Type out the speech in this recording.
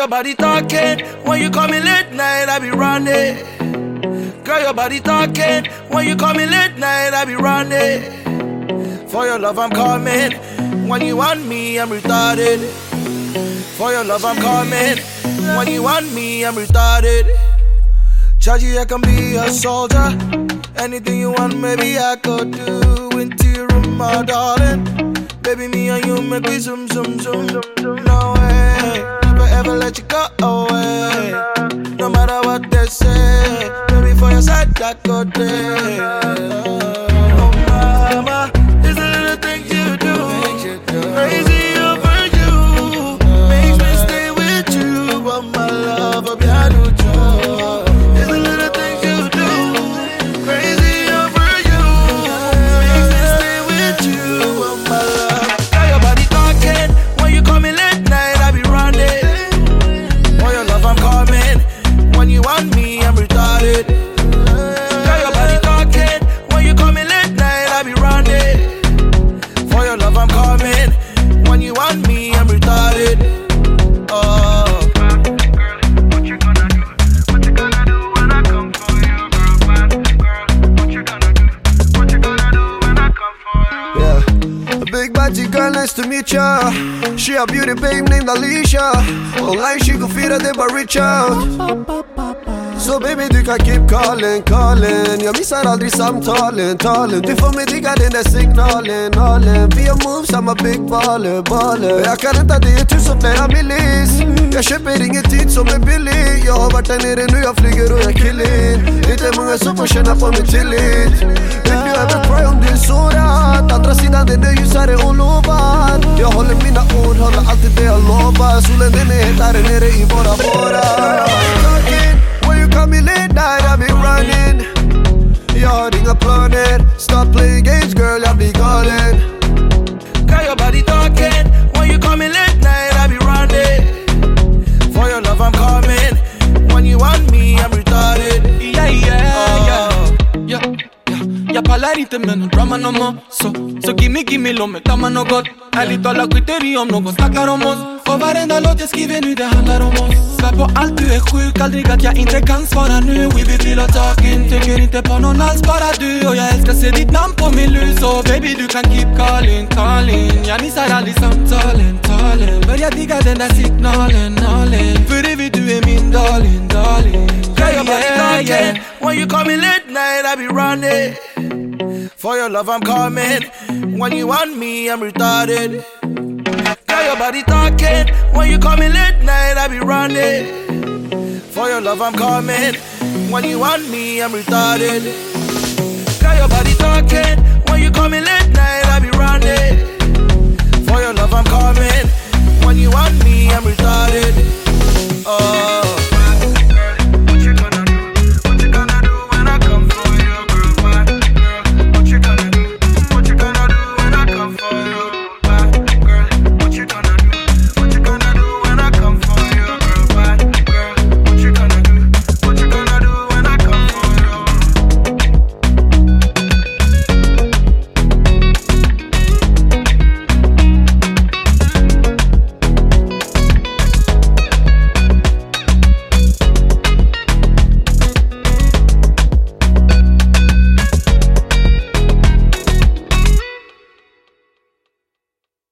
your body talking. When you call me late night, I be running. Girl, your body talking. When you call me late night, I be running. For your love, I'm coming. When you want me, I'm retarded. For your love, I'm coming. When you want me, I'm retarded. Chaji, I can be a soldier. Anything you want, maybe I could do. Into your room, my darling. Baby, me and you make me zoom, zoom, zoom. No way, never ever let you go away. No matter what they say, baby, for your side, I go there. Oh, mama, it's the little things you do. Crazy over you. Makes me stay with you. But my love, I'll be out of joy. It's the little things you do. Crazy over you. Makes me stay with you. But my love. Got your body talking. When you call me late night, I be running. For your love, I'm coming. When you want me, I'm retarded. Got your body talking. When you call me late night, I be running. For your love, I'm coming. When you want me, I'm retarded. Oh. What you gonna do? What you gonna do when I come for you, girl? Bad girl, what you gonna do? What you gonna do when I come for you? Yeah, a big body girl, nice to meet ya. She a beauty babe named Alicia. Online she could feed her, they but reach out. Så baby du kan keep calling, calling. Jag missar aldrig samtalen, talen. Du får mig digga den där signalen, alen. Vi har moves, I'm a big baller, baller. Jag kan hämta dig 1000 flera millis. Jag köper ingen tid som är billig. Jag har varit där nere nu, jag flyger och jag killar. Inte många som får känna på min tillit. If you ever cry om du är sårad, andra sidan den är ljusare och lovad. Jag håller mina ord, håller alltid det jag lovar. Solen den är helt där nere i våra vårar. When you call me late night, I be running. Jag har inga planer. Stop playing games girl, jag blir galen. Got your body talking. When you call me late night, I be running. For your love, I'm coming. When you want me, I'm retarded. Jag pallar inte med någon drama no more. Så gimme låt mig damma något. Ärligt alla skiter i om någon snackar om oss. Och varenda låt jag skriver nu, det handlar om oss. Svär på allt, du är sjuk, aldrig att jag inte kan svara nu. We be feel och talking, tänker inte på någon alls, bara du. Och jag älskar se ditt namn på min lus. Så baby du kan keep calling, calling. Jag missar aldrig samtalen, talen. Börja digga den där signalen, nalen. För evigt du är min darling, darling. Got your body talking. When you call me late night, I be running. For your love, I'm coming. When you want me, I'm retarded. Got your body talking. When you call me late night, I be running. For your love, I'm coming. When you want me, I'm retarded. Got your body talking.